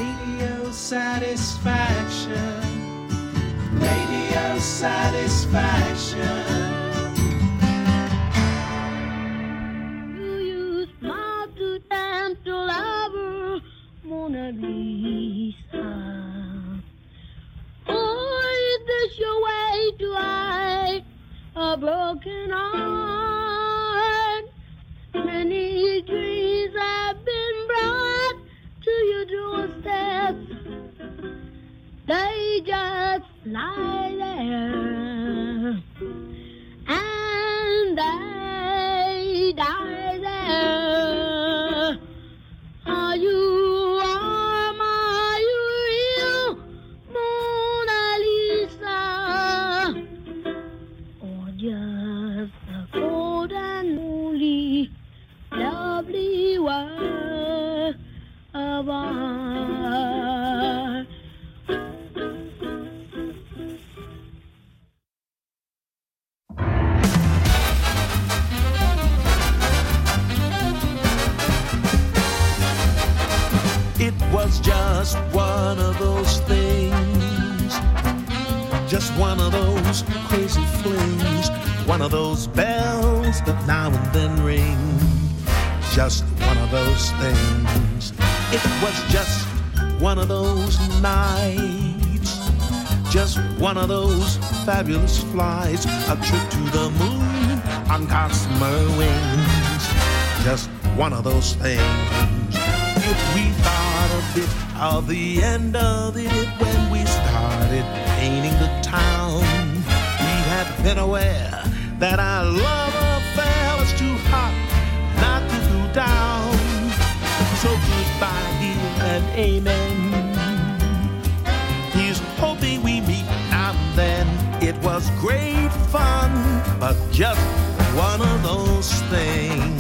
Radio satisfaction. Radio satisfaction. You use my to dance to love Mona Lisa. Oh, is this your way to hide a broken heart? Many dreams have been brought to your doorstep. They just lie there and they die there. Are you warm? Are you real, Mona Lisa? Or just a cold and lonely, lovely world of art? It was just one of those things, just one of those crazy flings, one of those bells that now and then ring, just one of those things. It was just one of those nights, just one of those fabulous flights, a trip to the moon on gossamer wings, just one of those things. If we thought a bit of the end of it when we started painting the town, we had been aware that our love affair was too hot not to cool down. So goodbye, dear, and amen. He's hoping we meet now and then. It was great fun, but just one of those things.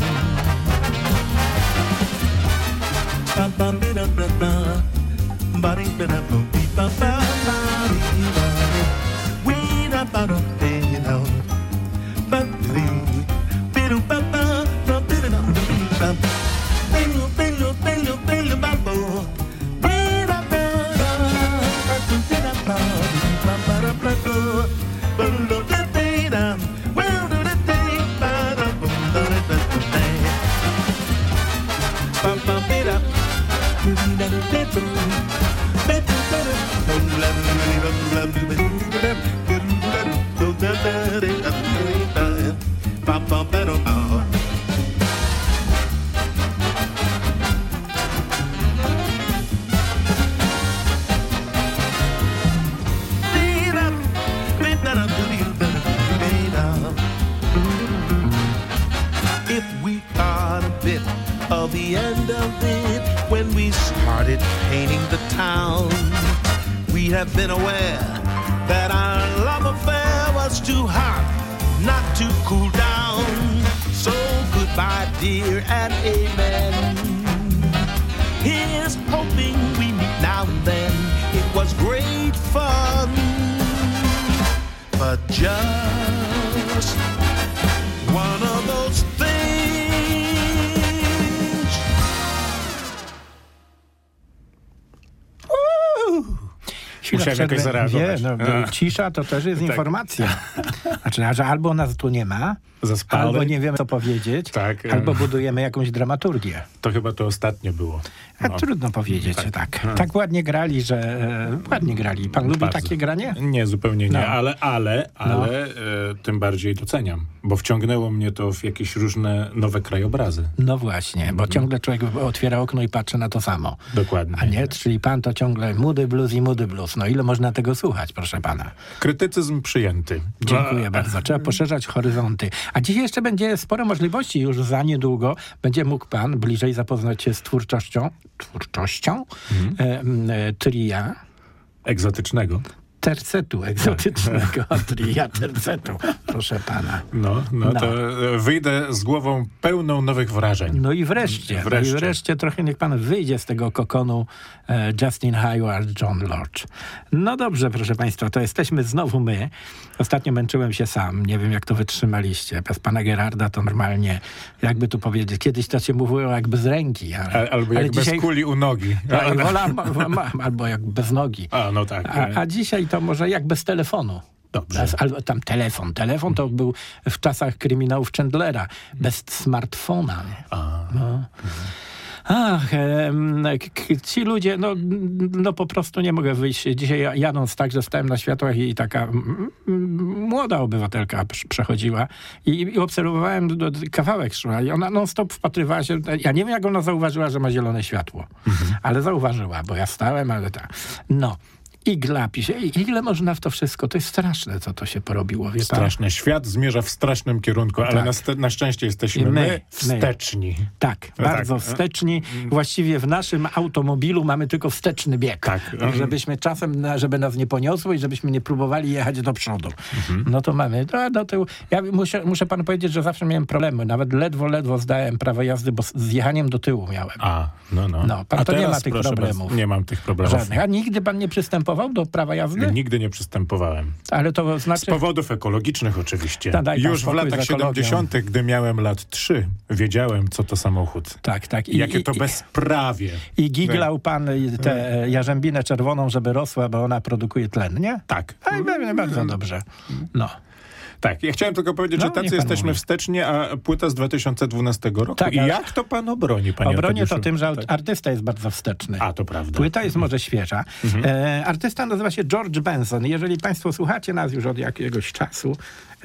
If we got a bit of the end of it when we started painting the town, we have been aware that our love affair was too hot not to cool down. So goodbye, dear, and amen. Here's hoping we meet now and then. It was great fun, but just one of those things. Musiałem jakoś zareagować. Cisza to też jest informacja. Znaczy, że albo nas tu nie ma, albo nie wiemy co powiedzieć, albo budujemy jakąś dramaturgię. To chyba to ostatnie było. Trudno powiedzieć, tak. Tak ładnie grali, że... ładnie grali. Pan lubi takie granie? Nie, zupełnie nie, ale tym bardziej doceniam, bo wciągnęło mnie to w jakieś różne nowe krajobrazy. No właśnie, bo ciągle człowiek otwiera okno i patrzy na to samo. Dokładnie. A nie? Czyli pan to ciągle Moody Blues i Moody Blues. No ile można tego słuchać, proszę pana? Krytycyzm przyjęty. Dziękuję bardzo. Trzeba poszerzać horyzonty. A dzisiaj jeszcze będzie sporo możliwości. Już za niedługo będzie mógł pan bliżej zapoznać się z twórczością tria egzotycznego. tercetu egzotycznego, tria tercetu, proszę pana. No, to wyjdę z głową pełną nowych wrażeń. No i wreszcie trochę niech pan wyjdzie z tego kokonu Justin Hayward, John Lodge. No dobrze, proszę państwa, to jesteśmy znowu my. Ostatnio męczyłem się sam, nie wiem jak to wytrzymaliście. Bez pana Gerarda to normalnie, jakby tu powiedzieć, kiedyś to się mówiło jakby z ręki. Albo jak dzisiaj, bez kuli u nogi. Albo jak bez nogi. No tak. A dzisiaj to może jak bez telefonu. Dobrze. Albo tam telefon to był w czasach kryminałów Chandlera. Bez smartfona. Ci ludzie, no po prostu nie mogę wyjść. Dzisiaj jadąc tak, że stałem na światłach i taka młoda obywatelka przechodziła i obserwowałem, kawałek szła i ona non-stop wpatrywała się. Ja nie wiem, jak ona zauważyła, że ma zielone światło, ale zauważyła, bo ja stałem, ale tak. I glapi się. Ile można w to wszystko? To jest straszne, co to się porobiło. Straszne. Świat zmierza w strasznym kierunku, ale na szczęście jesteśmy my wsteczni. Tak, bardzo wsteczni. Właściwie w naszym automobilu mamy tylko wsteczny bieg. Tak. Żebyśmy czasem, żeby nas nie poniosło i żebyśmy nie próbowali jechać do przodu. No to mamy do tyłu. Ja muszę panu powiedzieć, że zawsze miałem problemy. Nawet ledwo zdałem prawo jazdy, bo z jechaniem do tyłu miałem. Pan to nie ma tych problemów. Nie mam tych problemów. Żadnych. A nigdy pan nie przystępował do prawa jazdy? Nigdy nie przystępowałem. Ale to znaczy... Z powodów ekologicznych oczywiście. Już w latach 70., gdy miałem lat 3, wiedziałem, co to samochód. Tak. Jakie to bezprawie. I giglał pan tę jarzębinę czerwoną, żeby rosła, bo ona produkuje tlen, nie? Tak. Bardzo dobrze. Tak, ja chciałem tylko powiedzieć, że tacy jesteśmy wsteczni, a płyta z 2012 roku. Tak, i jak to pan obroni, panie Obronię to tym, że artysta jest bardzo wsteczny. To prawda. Płyta jest może świeża. Artysta nazywa się George Benson. Jeżeli państwo słuchacie nas już od jakiegoś czasu,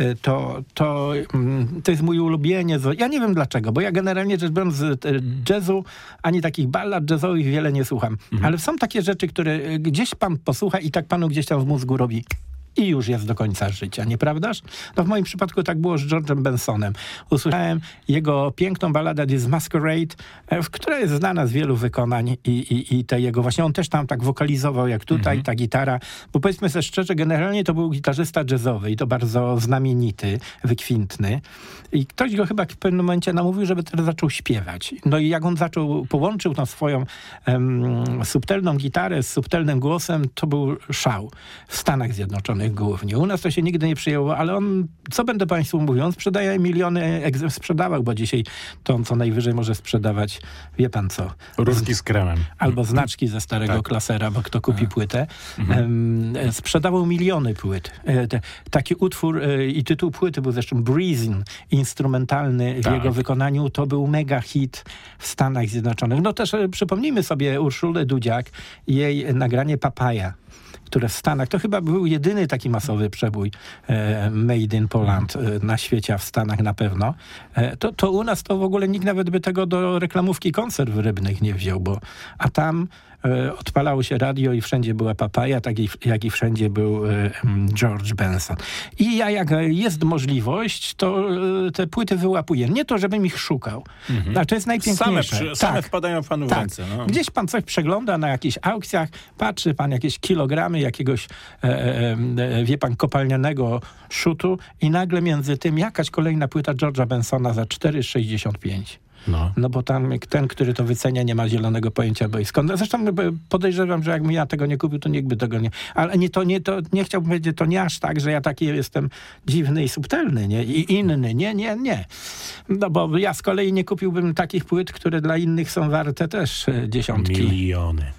to jest mój ulubieniec. Ja nie wiem dlaczego, bo ja generalnie rzecz biorąc z jazzu, ani takich ballad jazzowych wiele nie słucham. Ale są takie rzeczy, które gdzieś pan posłucha i tak panu gdzieś tam w mózgu robi i już jest do końca życia, nieprawdaż? W moim przypadku tak było z George'em Bensonem. Usłyszałem jego piękną balladę This Masquerade, która jest znana z wielu wykonań i te jego właśnie, on też tam tak wokalizował jak tutaj, ta gitara, bo powiedzmy sobie szczerze, generalnie to był gitarzysta jazzowy i to bardzo znamienity, wykwintny i ktoś go chyba w pewnym momencie namówił, żeby teraz zaczął śpiewać. No i jak on połączył tą swoją subtelną gitarę z subtelnym głosem, to był szał w Stanach Zjednoczonych głównie. U nas to się nigdy nie przyjęło, ale on, co będę państwu mówiąc, sprzedaje miliony, sprzedawał, bo dzisiaj to on co najwyżej może sprzedawać, wie pan co? Ruski z kremem. Albo znaczki ze starego klasera, bo kto kupi płytę. Sprzedawał miliony płyt. Taki utwór i tytuł płyty był zresztą Breezing, instrumentalny w jego wykonaniu. To był mega hit w Stanach Zjednoczonych. No też przypomnijmy sobie Urszulę Dudziak i jej nagranie Papaja, które w Stanach, to chyba był jedyny taki masowy przebój Made in Poland na świecie, a w Stanach na pewno. To u nas to w ogóle nikt nawet by tego do reklamówki konserw rybnych nie wziął, a tam odpalało się radio i wszędzie była Papaja, tak jak i wszędzie był George Benson. I ja, jak jest możliwość, to te płyty wyłapuję. Nie to, żebym ich szukał. Ale to jest najpiękniejsze. Same wpadają panu w ręce. No. Gdzieś pan coś przegląda na jakichś aukcjach, patrzy pan jakieś kilogramy jakiegoś, wie pan, kopalnianego szutu i nagle między tym jakaś kolejna płyta George'a Bensona za 4,65. No bo tam ten, który to wycenia, nie ma zielonego pojęcia, bo i skąd. Zresztą podejrzewam, że jakbym ja tego nie kupił, to nikt by tego nie... Ale nie chciałbym powiedzieć, to nie aż tak, że ja taki jestem dziwny i subtelny, nie? I inny. Nie. No bo ja z kolei nie kupiłbym takich płyt, które dla innych są warte też dziesiątki.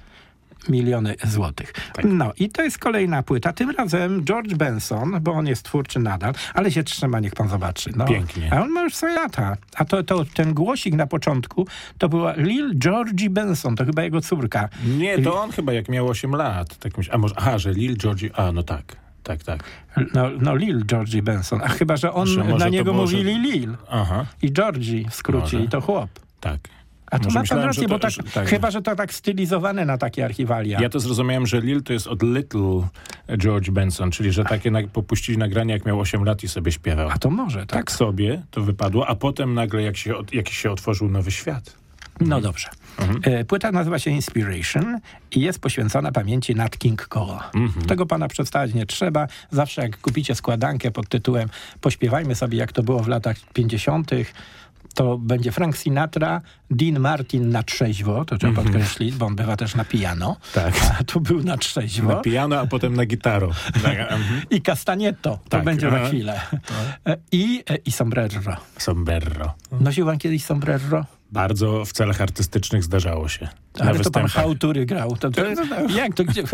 Miliony złotych. Tak. No i to jest kolejna płyta. Tym razem George Benson, bo on jest twórczy nadal, ale się trzyma, niech pan zobaczy. No. Pięknie. A on ma już swoje lata. A ten głosik na początku to była Lil Georgie Benson, to chyba jego córka. Nie, to on chyba jak miał 8 lat. Tak myślę. Że Lil Georgie... no tak. Tak. No Lil Georgie Benson. A chyba, że on na niego mówili Lil. I Georgie w skrócie. I to chłop. Tak. A to ma pan rację, bo chyba, że to tak stylizowane na takie archiwalia. Ja to zrozumiałem, że Lil to jest od Little George Benson, czyli że takie popuścili nagranie, jak miał 8 lat i sobie śpiewał. A to może, tak? Tak sobie to wypadło, a potem nagle jakiś się otworzył nowy świat. No dobrze. Płyta nazywa się Inspiration i jest poświęcona pamięci Nat King Cole. Tego pana przedstawiać nie trzeba. Zawsze jak kupicie składankę pod tytułem pośpiewajmy sobie jak to było w latach 50., to będzie Frank Sinatra, Dean Martin na trzeźwo, to trzeba podkreślić, bo on bywa też na piano. Tak. A tu był na trzeźwo. Na piano, a potem na gitaro. I Castagneto, to Tak. będzie za chwilę. I sombrero. Sombrero. Nosił pan kiedyś sombrero? Bardzo w celach artystycznych zdarzało się. Na Ale to pan występach. hałtury grał. Jak to gdzie?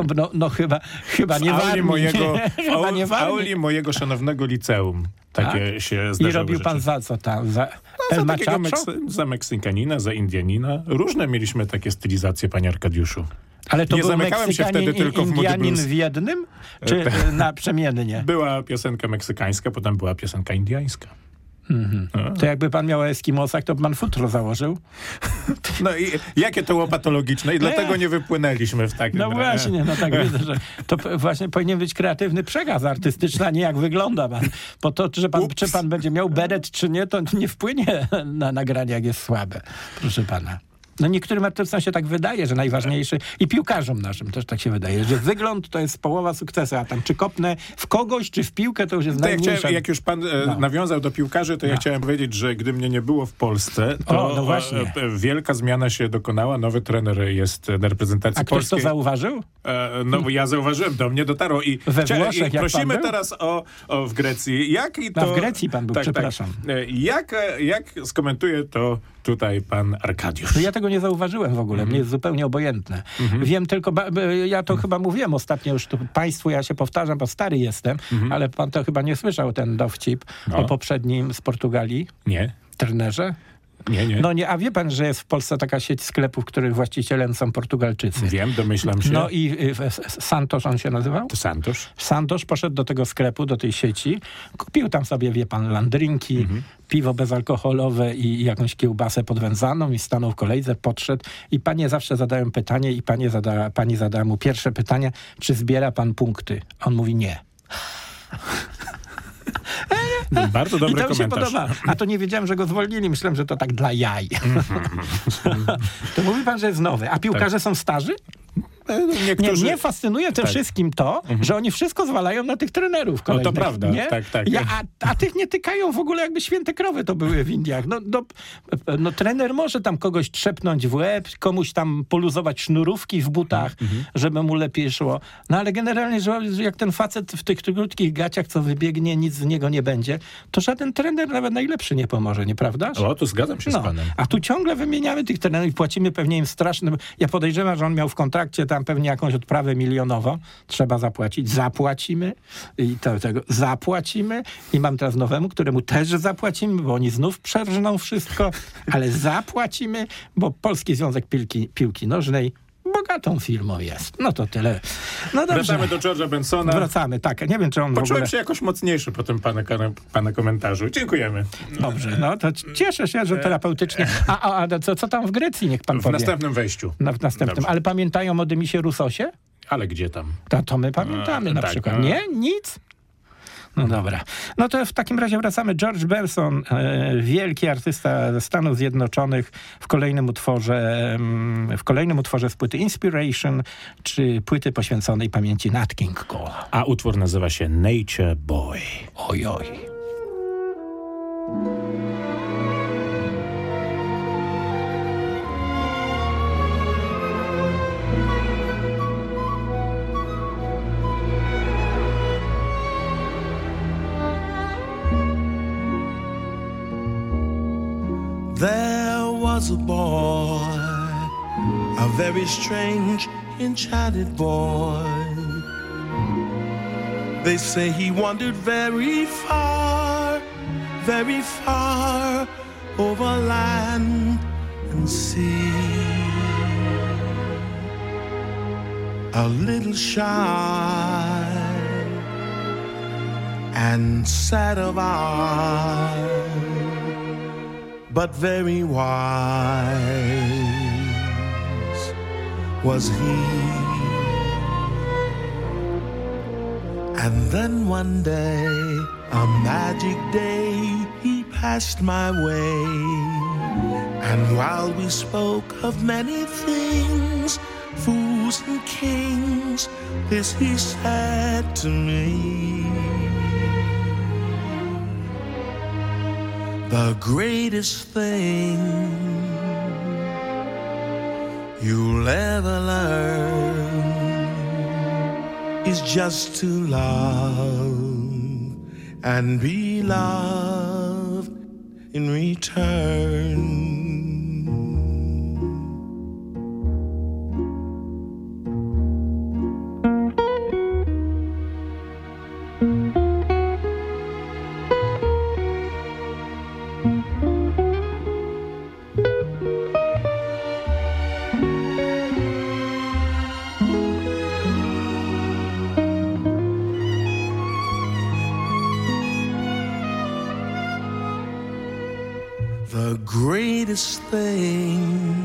Chyba nie W auli mojego, chyba nie w auli mojego szanownego liceum. Takie się zdarzały I robił pan rzeczy. za co tam? Za Za El takiego Machacho? za Meksykanina, za Indianina. Różne mieliśmy takie stylizacje, panie Arkadiuszu. Ale to nie był zamykałem się Meksykanin wtedy tylko i w Moody Indianin Blues. w jednym? Czy naprzemiennie? Była piosenka meksykańska, potem była piosenka indiańska. To jakby pan miał Eskimosach, to by pan futro założył? No i jakie to było patologiczne i dlatego nie wypłynęliśmy w takim... No właśnie, no tak widzę, że to właśnie powinien być kreatywny przekaz artystyczny, a nie jak wygląda pan. Bo to, czy pan będzie miał beret, czy nie, to nie wpłynie na nagranie, jak jest słabe. Proszę pana. No niektórym artystom się tak wydaje, że najważniejszy, i piłkarzom naszym też tak się wydaje, że wygląd to jest połowa sukcesu, a tam czy kopnę w kogoś, czy w piłkę, to już jest To ja najmniejsza. chciałem, jak już pan nawiązał do piłkarzy, to ja chciałem powiedzieć, że gdy mnie nie było w Polsce, to no właśnie. Wielka zmiana się dokonała. Nowy trener jest na reprezentacji A ktoś polskiej. to zauważył? No bo ja zauważyłem, do mnie dotarło i, We Włoszech, i jak pan prosimy był? teraz o w Grecji. Jak i to, w Grecji pan był, przepraszam. Jak skomentuje to tutaj pan Arkadiusz? No ja tego nie zauważyłem w ogóle, mnie jest zupełnie obojętne. Wiem tylko, ja to chyba mówiłem ostatnio już tu państwu, ja się powtarzam, bo stary jestem, ale pan to chyba nie słyszał ten dowcip o poprzednim z Portugalii Nie. trenerze. Nie. No nie, a wie pan, że jest w Polsce taka sieć sklepów, których właścicielem są Portugalczycy. Wiem, domyślam się. No i Santos on się nazywał? To Santos. Santos poszedł do tego sklepu, do tej sieci, kupił tam sobie, wie pan, landrynki, piwo bezalkoholowe i jakąś kiełbasę podwędzaną i stanął w kolejce, podszedł i panie zawsze zadają pytanie i pani zadała mu pierwsze pytanie, czy zbiera pan punkty? On mówi nie. Bardzo dobry I to mi się komentarz. podoba. A to nie wiedziałem, że go zwolnili. Myślałem, że to tak dla jaj. To mówi pan, że jest nowy. A piłkarze są starzy? Niektórzy... Mnie fascynuje tym wszystkim to, że oni wszystko zwalają na tych trenerów kolejnych. No to prawda, nie? tak. A tych nie tykają w ogóle, jakby święte krowy to były w Indiach. No trener może tam kogoś trzepnąć w łeb, komuś tam poluzować sznurówki w butach, żeby mu lepiej szło. No ale generalnie, że jak ten facet w tych krótkich gaciach, co wybiegnie, nic z niego nie będzie, to żaden trener, nawet najlepszy, nie pomoże, nieprawdaż? O, tu zgadzam się z panem. A tu ciągle wymieniamy tych trenerów i płacimy pewnie im straszne... Ja podejrzewam, że on miał w kontrakcie tam pewnie jakąś odprawę milionową. Trzeba zapłacić. Zapłacimy. I tego zapłacimy. I mam teraz nowemu, któremu też zapłacimy, bo oni znów przerżną wszystko, ale zapłacimy, bo Polski Związek Piłki Nożnej bogatą firmą jest. No to tyle. No dobrze. Wracamy do George'a Bensona. Wracamy, tak. Nie wiem, czy on w Poczułem ogóle... się jakoś mocniejszy po tym pana komentarzu. Dziękujemy. Dobrze, no to cieszę się, że terapeutycznie. A co tam w Grecji, niech pan W powie? następnym wejściu. W następnym. Dobrze. Ale pamiętają o Dymisie Rusosie? Ale gdzie tam? To my pamiętamy na tak, przykład. Nie? Nic? No dobra. No to w takim razie wracamy. George Benson, wielki artysta ze Stanów Zjednoczonych, w kolejnym utworze z płyty Inspiration, czy płyty poświęconej pamięci Nat King Cole. A utwór nazywa się Nature Boy. Oj. There was a boy, a very strange, enchanted boy. They say he wandered very far over land and sea. A little shy and sad of eye, but very wise was he. And then one day, a magic day, he passed passed my way. And while we spoke of many things, fools and kings, this he said to me: the greatest thing you'll ever learn is just to love and be loved in return. The greatest thing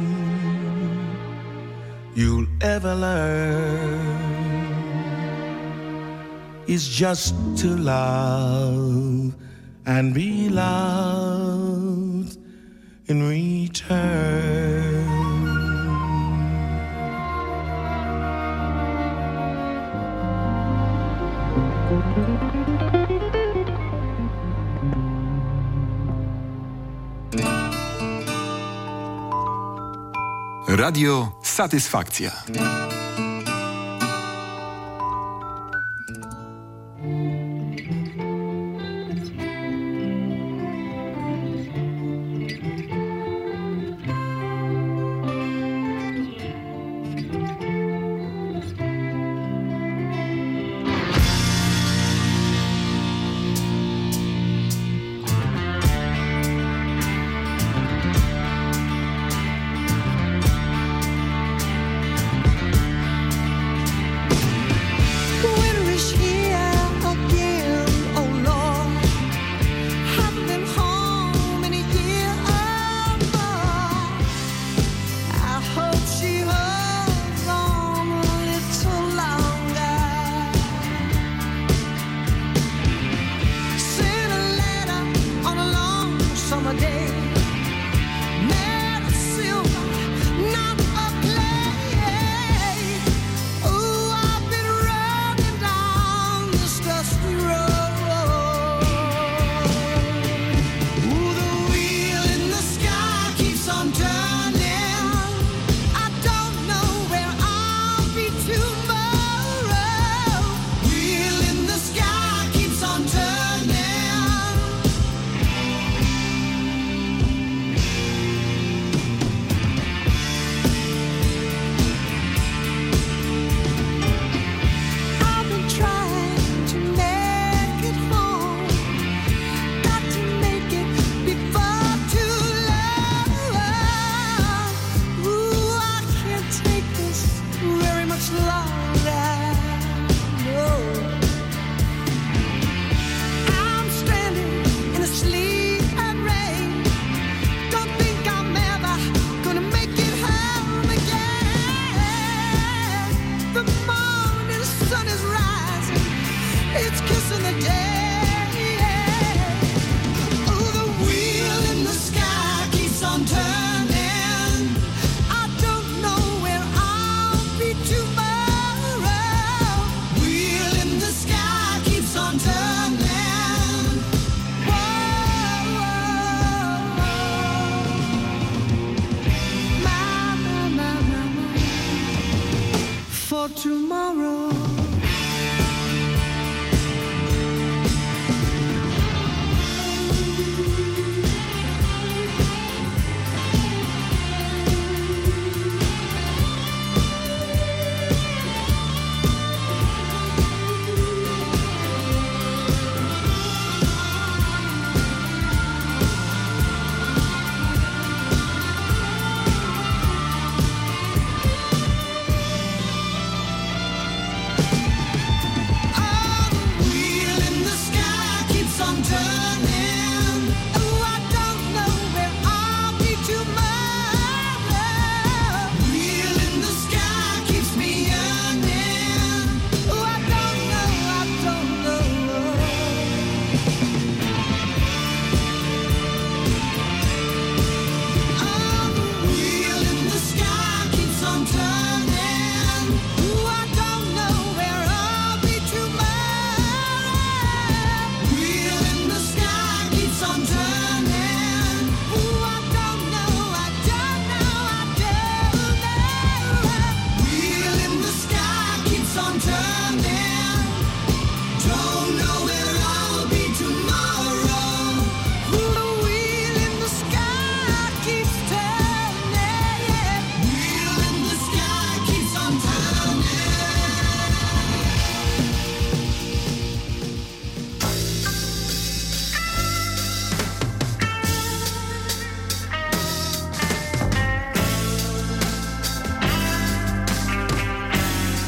you'll ever learn is just to love and be loved in return. Radio Satysfakcja.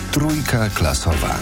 Trójka klasowa.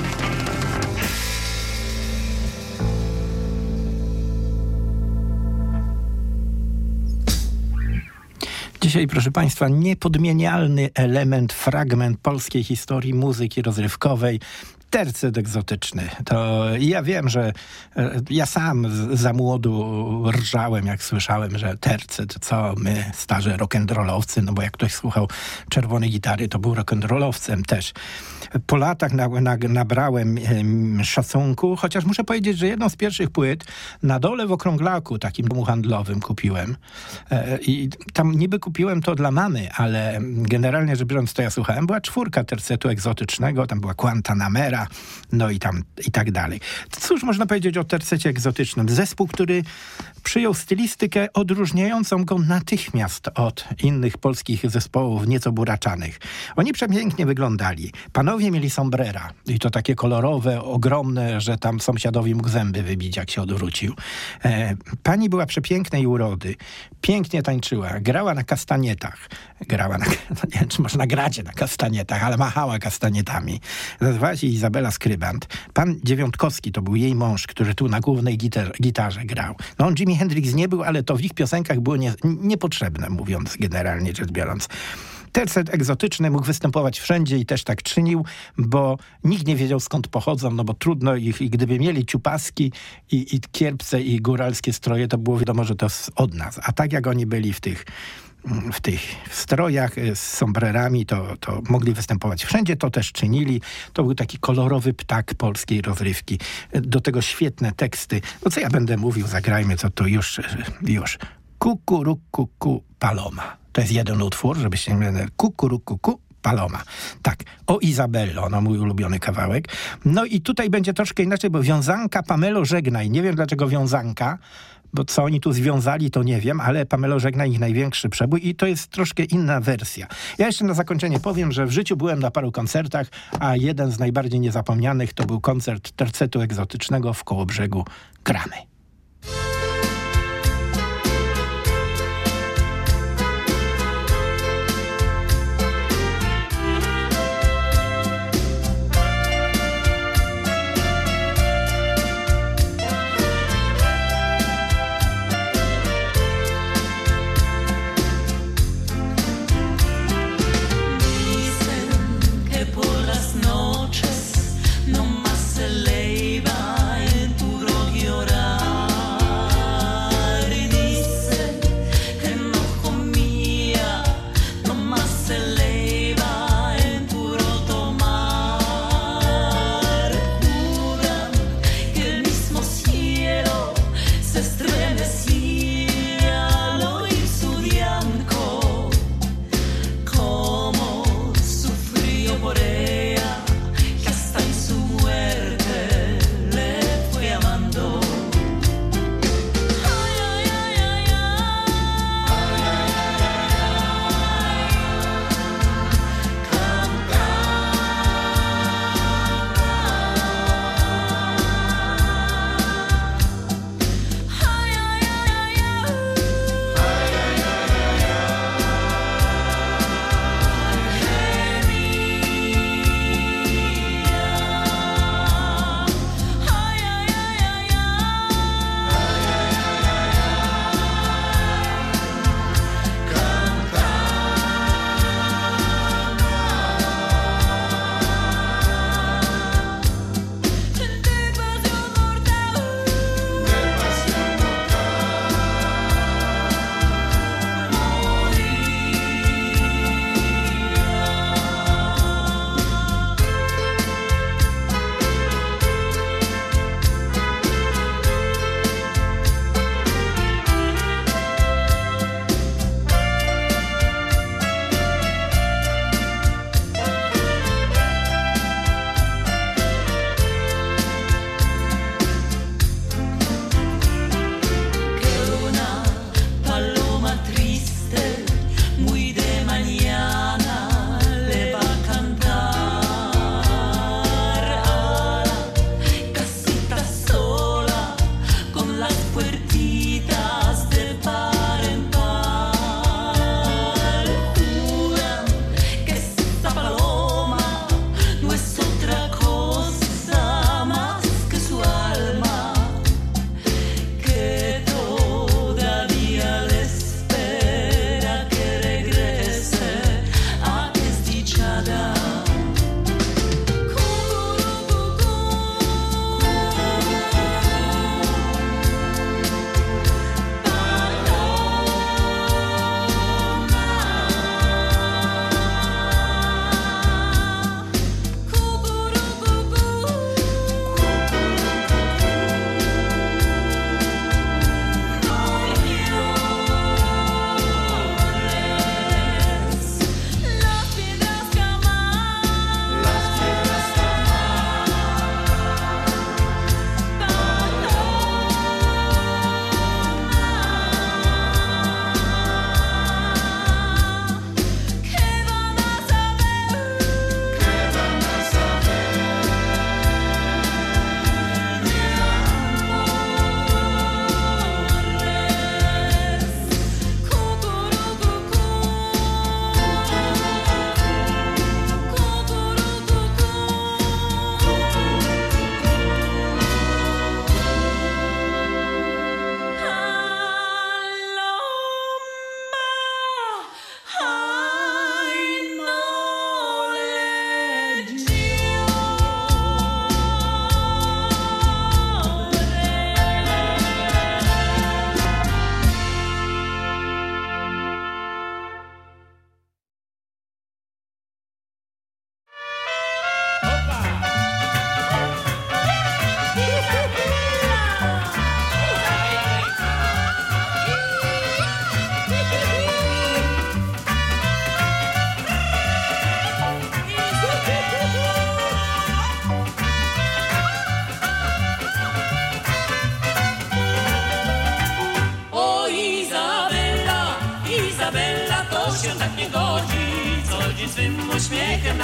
Dzisiaj, proszę Państwa, niepodmienialny element, fragment polskiej historii muzyki rozrywkowej. Tercet egzotyczny. To ja wiem, że ja sam za młodu rżałem, jak słyszałem, że tercet, co my, starzy rock'n'rollowcy, no bo jak ktoś słuchał Czerwonej Gitary, to był rock'n'rollowcem też. Po latach nabrałem szacunku, chociaż muszę powiedzieć, że jedną z pierwszych płyt na dole w Okrąglaku, takim domu handlowym, kupiłem. I tam niby kupiłem to dla mamy, ale generalnie rzecz biorąc, to ja słuchałem. Była 4 tercetu egzotycznego, tam była Guantanamera, no i tam i tak dalej. Cóż można powiedzieć o tercecie egzotycznym? Zespół, który przyjął stylistykę odróżniającą go natychmiast od innych polskich zespołów nieco buraczanych. Oni przepięknie wyglądali. Panowie mieli sombrera i to takie kolorowe, ogromne, że tam sąsiadowi mógł zęby wybić, jak się odwrócił. Pani była przepięknej urody, pięknie tańczyła, grała na kastanietach. No nie wiem, czy można grać na kastanietach, ale machała kastanietami. Nazywała się Izabela Skrybant. Pan Dziewiątkowski to był jej mąż, który tu na głównej gitarze grał. No on Jimi Hendrix nie był, ale to w ich piosenkach było niepotrzebne, mówiąc generalnie rzecz biorąc. Tercet egzotyczny mógł występować wszędzie i też tak czynił, bo nikt nie wiedział, skąd pochodzą, no bo trudno ich, i gdyby mieli ciupaski i kierpce i góralskie stroje, to było wiadomo, że to od nas. A tak jak oni byli w tych strojach z sombrerami, to mogli występować wszędzie, to też czynili. To był taki kolorowy ptak polskiej rozrywki. Do tego świetne teksty. No co ja będę mówił, zagrajmy, co to już. Kukurukuku Paloma. To jest jeden utwór, żebyście nie mieli. Kukurukuku Paloma. Tak, o Izabello, no mój ulubiony kawałek. No i tutaj będzie troszkę inaczej, bo wiązanka Pamelo Żegnaj. Nie wiem dlaczego wiązanka, bo co oni tu związali, to nie wiem, ale Pamelo Żegnaj ich największy przebój i to jest troszkę inna wersja. Ja jeszcze na zakończenie powiem, że w życiu byłem na paru koncertach, a jeden z najbardziej niezapomnianych to był koncert tercetu egzotycznego w Kołobrzegu. Gramy. Por ella, que hasta en su muerte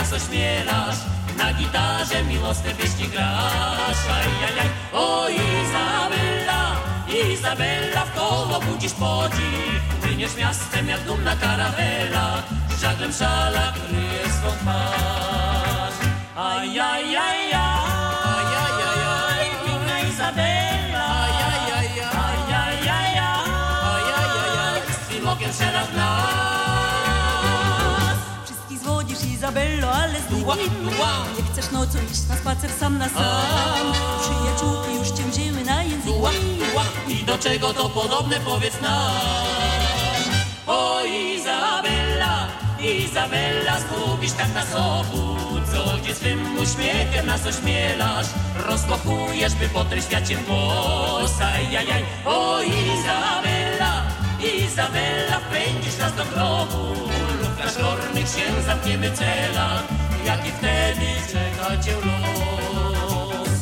nas ośmielasz, na gitarze miłosne pieśni grasz. Ajajaj, o Izabella, Izabella, w koło budzisz podziw. Płyniesz miastem jak dumna karawela, żaglem szala kryje swą twarz. Ajajaj, ajajaj, piękna Izabella, ajajaj, ajajaj, ajajaj, z twym okiem strzela w nas. Wszystkich zwodzisz, Izabello, ale z nimi nie chcesz nocą iść na spacer sam na sam. Przyjaciółki już cię wzięły na język. I do czego to podobne, powiedz nam. O Izabella, Izabella, zgubisz tak nas obu, co gdzie swym uśmiechem nas ośmielasz, rozkochujesz, by po tym świecie głos. Ajajaj, o Izabella, Izabella, wpędzisz nas do grobu, lub na sztornych się zamkniemy cela, jaki wtedy czeka cię los.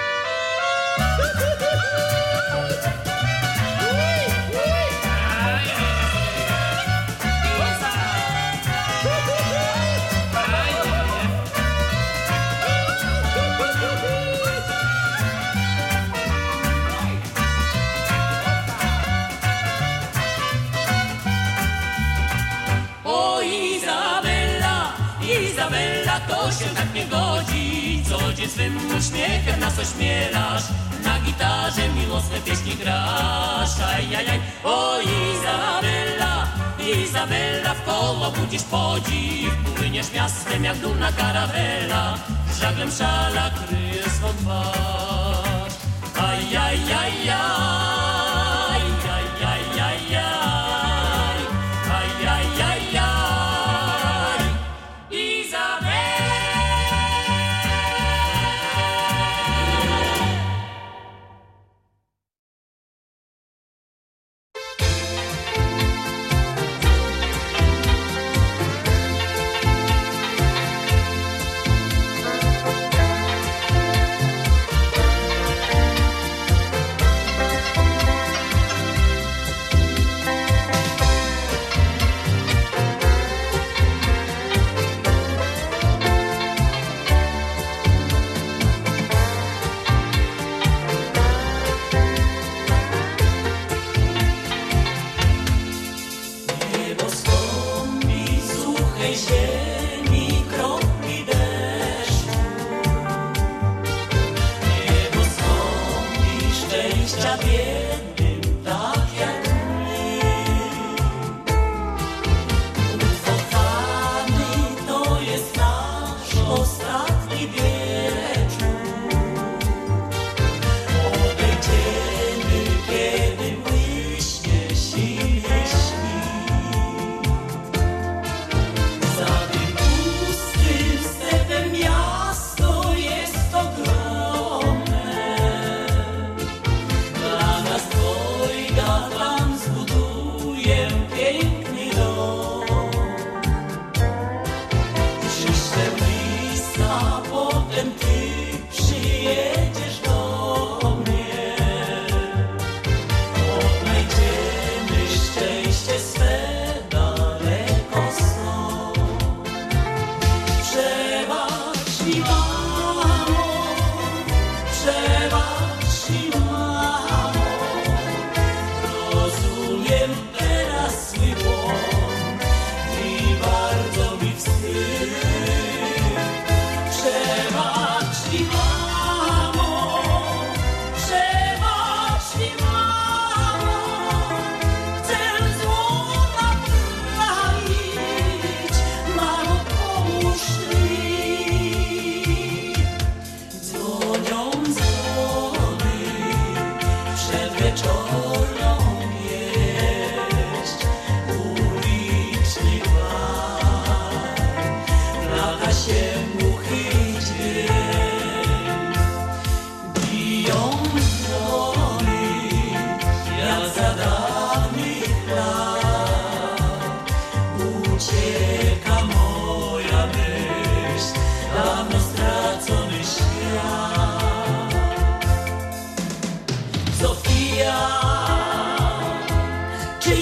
Izabella, to się tak nie godzi, co dzień swym uśmiechem nas ośmielasz, na gitarze miłosne pieśni grasz. Ajajaj, o Izabella, Izabella, w koło budzisz podziw, płyniesz miastem jak dumna karawela, żaglem szala kryje swą twarz. Ajajaj,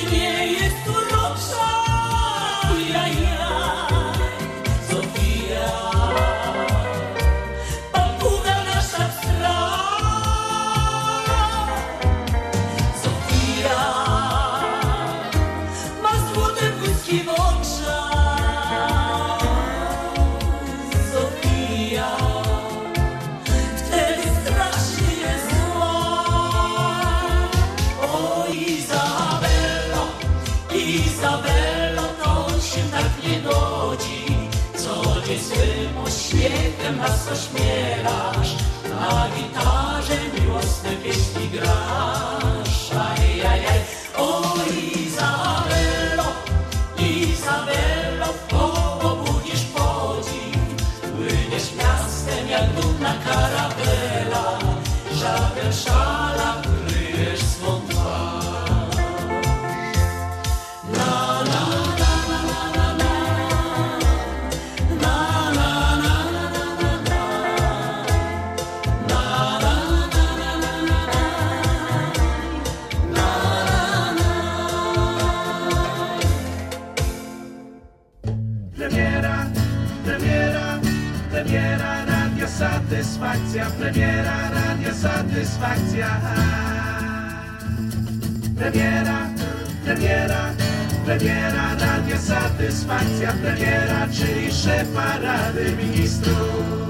Sofia, uśmiechem nas ośmielasz, na gitarze miłosne pieśni grasz. Ajajaj, o Izabello, Izabello, pobudzisz podziw, płyniesz miastem jak dumna karabela, żaden szala kryjesz swą twarz. Premiera Radio Satysfakcja, premiera Radio Satysfakcja. Premiera Radio Satysfakcja, premiera, czyli szefa Rady Ministrów.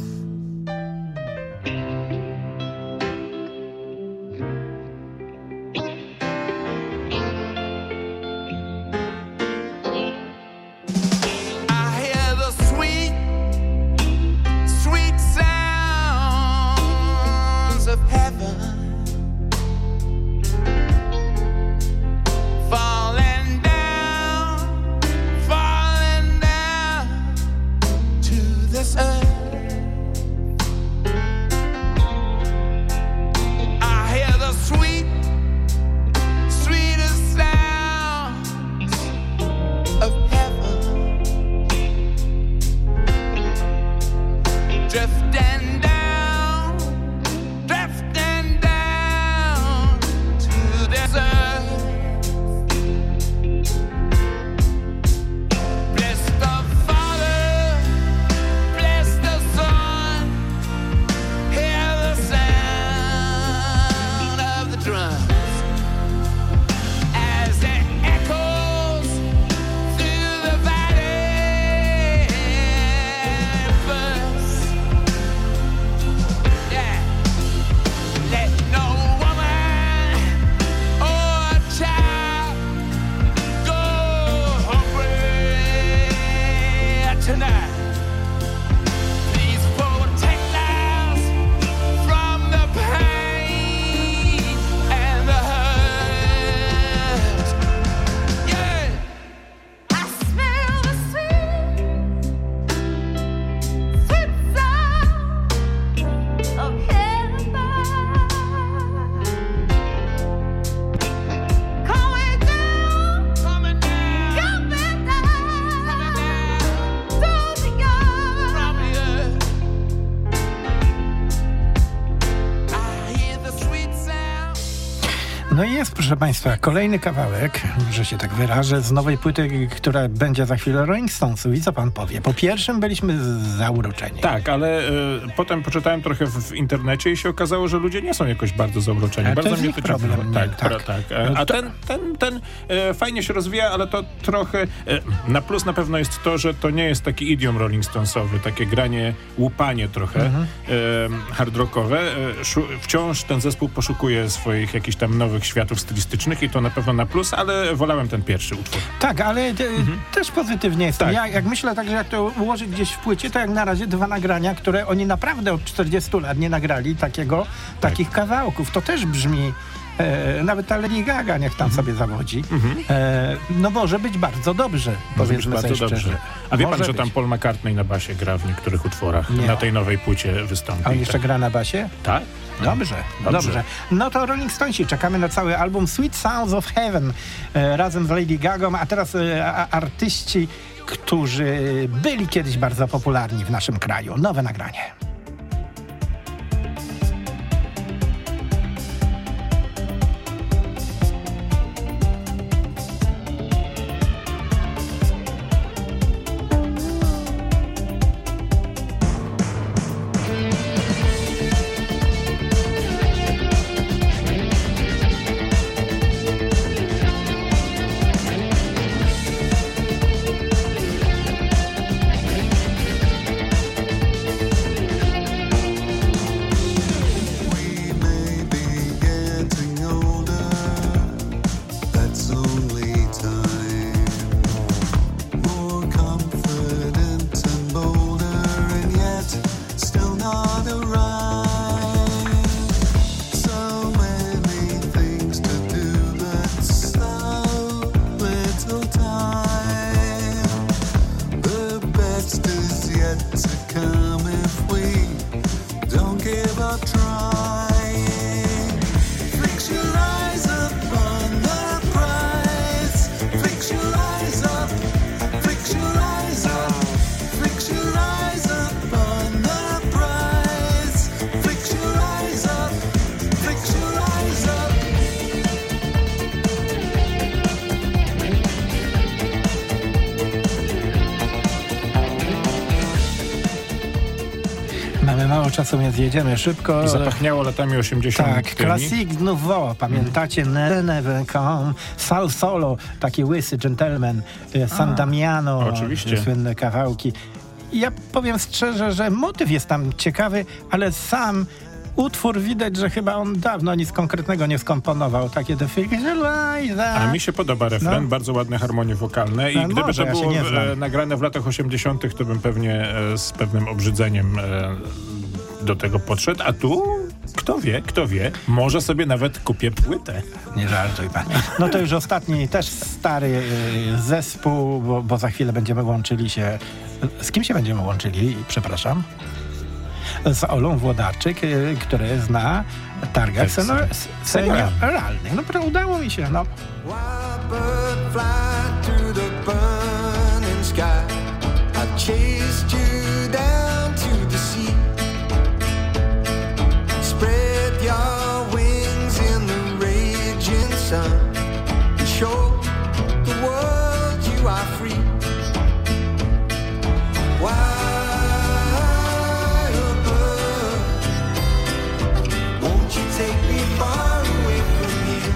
No i jest, proszę Państwa, kolejny kawałek, że się tak wyrażę, z nowej płyty, która będzie za chwilę Rolling Stonesów. I co pan powie? Po pierwszym byliśmy zauroczeni. Tak, ale potem poczytałem trochę w internecie i się okazało, że ludzie nie są jakoś bardzo zauroczeni. Ale bardzo to jest mnie ich problem. Tak. A ten fajnie się rozwija, ale to trochę... na plus na pewno jest to, że to nie jest taki idiom Rolling Stonesowy, takie granie, łupanie trochę hard rockowe. Wciąż ten zespół poszukuje swoich jakichś tam nowych światów stylistycznych i to na pewno na plus, ale wolałem ten pierwszy utwór. Tak, ale też pozytywnie jest. Tak. Ja jak myślę tak, że jak to ułożyć gdzieś w płycie, to jak na razie 2 nagrania, które oni naprawdę od 40 lat nie nagrali takich kawałków. To też brzmi nawet ta Lady Gaga niech tam sobie zawodzi. No może być bardzo dobrze, powiedzmy sobie szczerze. A wie pan, że tam Paul McCartney na basie gra w niektórych utworach? Nie. Na tej nowej płycie wystąpi. A on jeszcze gra na basie? Tak. Dobrze. No to Rolling Stonesi, czekamy na cały album Sweet Sounds of Heaven razem z Lady Gagą, a teraz artyści, którzy byli kiedyś bardzo popularni w naszym kraju. Nowe nagranie. Mamy mało czasu, więc jedziemy szybko. Zapachniało latami 80. Tak, Classic Nouveau. Pamiętacie? Never Come, Sal Solo, taki łysy gentleman, San Damiano, oczywiście. Słynne kawałki. I ja powiem szczerze, że motyw jest tam ciekawy, ale sam utwór widać, że chyba on dawno nic konkretnego nie skomponował. Takie te A mi się podoba refren, bardzo ładne harmonie wokalne i No, gdyby może, to ja się było nie znam. nagrane w latach 80., to bym pewnie z pewnym obrzydzeniem do tego podszedł, a tu kto wie, może sobie nawet kupię płytę. Nie żartuj pan. No to już ostatni, też stary zespół, bo za chwilę będziemy łączyli się... Z kim się będziemy łączyli? Przepraszam. Z Olą Włodarczyk, który zna targach senioralnych. No udało mi się, no. Wild bird fly through the burning sky. I chased you down to the sea. Spread your wings in the raging sun and show the world you are free. Wild bird, won't you take me far away from here?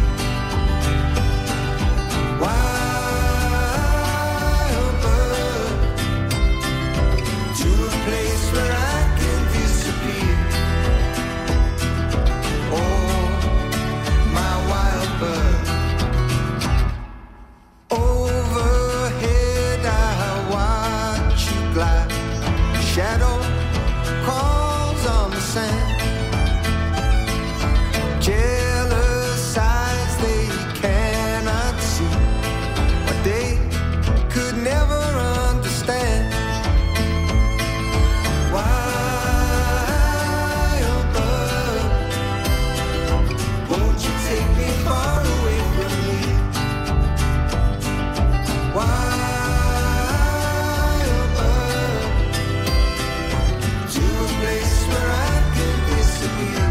Wild bird, to a place where I can disappear. Oh, my wild bird. Overhead I watch you glide. Shadow crawls on the sand. Jealous eyes they cannot see what they could never understand. Wild bird, won't you take me far away from here? Wild bird, to a place where I can disappear.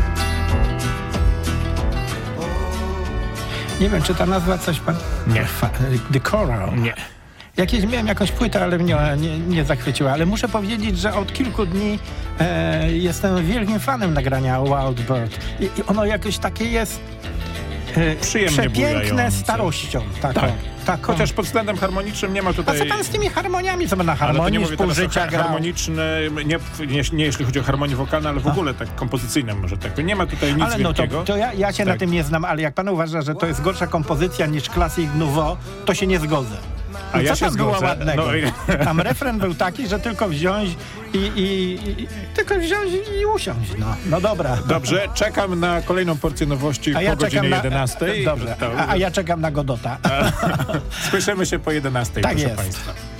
Nie wiem, czy ta nazwa coś pan... Nie. The Coral. Nie. Jakieś miałem jakąś płytę, ale mnie nie zachwyciła. Ale muszę powiedzieć, że od kilku dni jestem wielkim fanem nagrania Wild Bird. I ono jakieś takie jest Przyjemnie przepiękne bujające. starością. Taką. Chociaż pod względem harmonicznym nie ma A tutaj... co pan z tymi harmoniami, co by na Ale to nie harmonii mówię pół teraz życia o grał? harmoniczny, nie jeśli chodzi o harmonię wokalną, ale w ogóle tak kompozycyjne może tak. Nie ma tutaj nic Ale no wielkiego. to ja się na tym nie znam, ale jak pan uważa, że to jest gorsza kompozycja niż Classic Nouveau, to się nie zgodzę. A ja co się tam było zgodzę. ładnego? No Tam refren był taki, że tylko wziąć tylko wziąć i usiąść. No dobra. Dobrze, czekam na kolejną porcję nowości po godzinie 11. Dobrze, a ja czekam na Godota. Słyszymy się po 11, Tak proszę jest. państwa.